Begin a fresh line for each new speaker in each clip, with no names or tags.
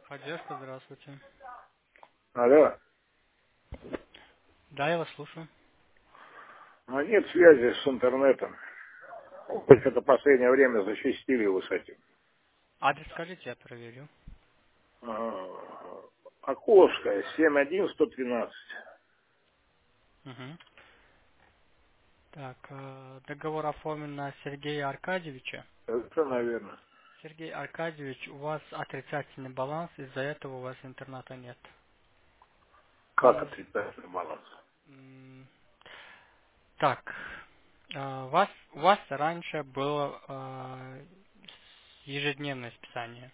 Поддержка, здравствуйте.
Алло.
Да, я вас слушаю.
А нет связи с интернетом. Хоть это последнее время зачастили вы с этим.
Адрес скажите, я проверю.
Окошкая, 71113.
Угу. Так, договор оформлен на Сергея Аркадьевича.
Это, наверное.
Сергей Аркадьевич, у вас отрицательный баланс, из-за этого у вас интернета нет.
Как
Вам нужно...
отрицательный баланс?
Так, у вас раньше было ежедневное списание.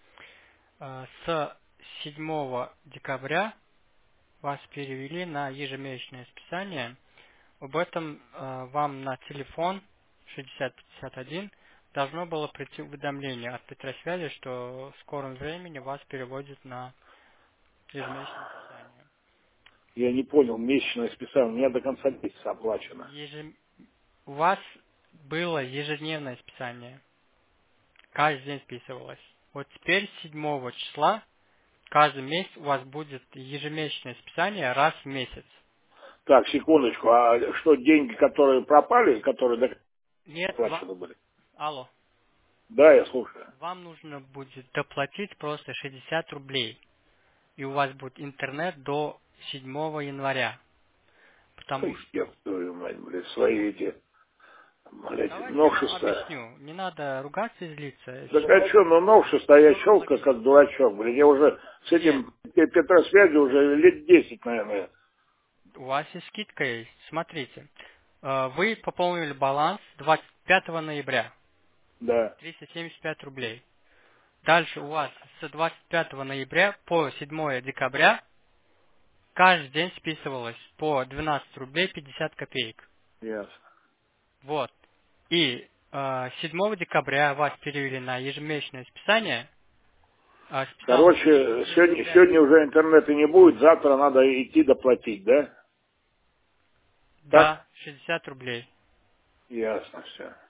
С 7 декабря вас перевели на ежемесячное списание. Об этом вам на телефон 6051 должно было прийти уведомление от Петросвязи, что в скором времени вас переводят на ежемесячное списание.
Я не понял, месячное списание. У меня до конца месяца оплачено.
У вас было ежедневное списание. Каждый день списывалось. Вот теперь 7 числа каждый месяц у вас будет ежемесячное списание раз в месяц.
Так, секундочку. А что, деньги, которые пропали, которые до конца
Нет,
оплачены были?
алло.
Да, я слушаю.
Вам нужно будет доплатить просто 60 рублей. И у вас будет интернет до 7 января. Потому
Ой,
что...
я твою мать, блядь, свои эти, блядь,
Давайте я вам
новшества.
объясню. Не надо ругаться и злиться.
Так а что, ну новшество, я
Все
щелкаю как дурачок, блин. Я уже с
Нет,
этим Петросвязи уже лет 10, наверное.
у вас и скидка есть. Смотрите. Вы пополнили баланс 25 ноября.
Да,
375 рублей. Дальше у вас с 25 ноября по 7 декабря каждый день списывалось по 12 рублей 50 копеек.
ясно.
Вот. И 7 декабря вас перевели на ежемесячное списание. Списалось
Короче,
300
сегодня,
рублей.
сегодня уже интернета не будет, завтра надо идти доплатить, да? Так?
Да, 60 рублей.
Ясно все.